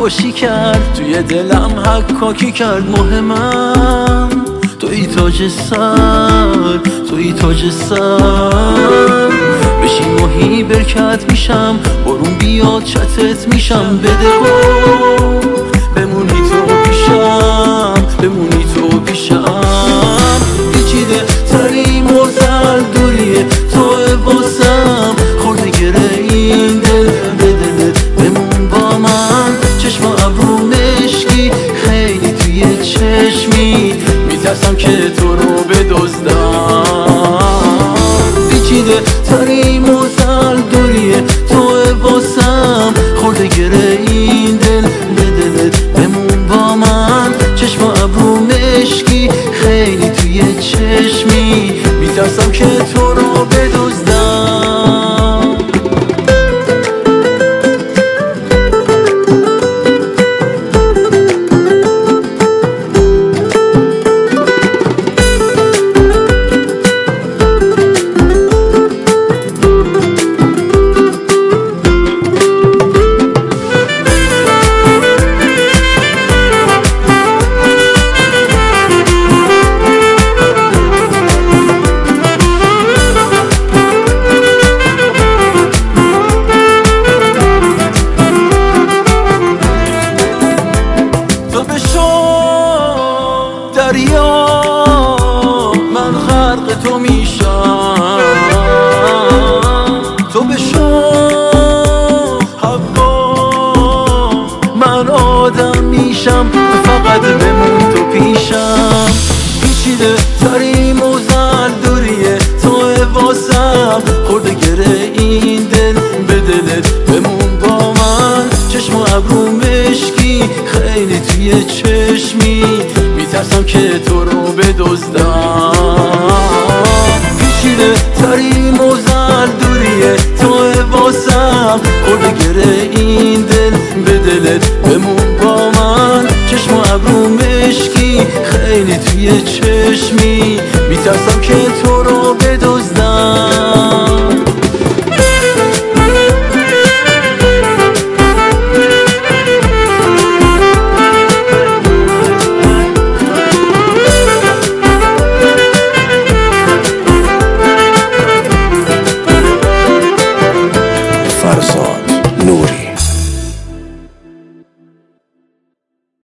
خوشی کرد، توی دلم حکاکی کرد. مهمم توی تاج سر، توی تاج سر. بشی ماهی برکت میشم، بارون بیاد چتت میشم. بده قول بمونی تو پیشم، بمونی تو پیشم. پیچیده ترین موزل دوریه تو واسم، خورده گره این دل به دلت. بمون با من، چشم ابرو مشکی خیلی توی چشمی. میترسم که تو رو بدزدم. پیچیده ترین موزل دوریه تو واسم، خورده گره این دل به دلت. بمون با من، چشم ابرو مشکی خیلی توی چشمی. میترسم که تو رو بدزدم. دریا من غرق تو میشم، تو بشو هوا من آدم میشم. فقط بمون تو پیشم. پیچیده ترین موزل دوریه تو واسم، خورده گره این دل به دلت. بمون با من، چشم و ابرو مشکی خیلی توی چشمی. میترسم که تو رو بدزدم. پیچیده ترین موزل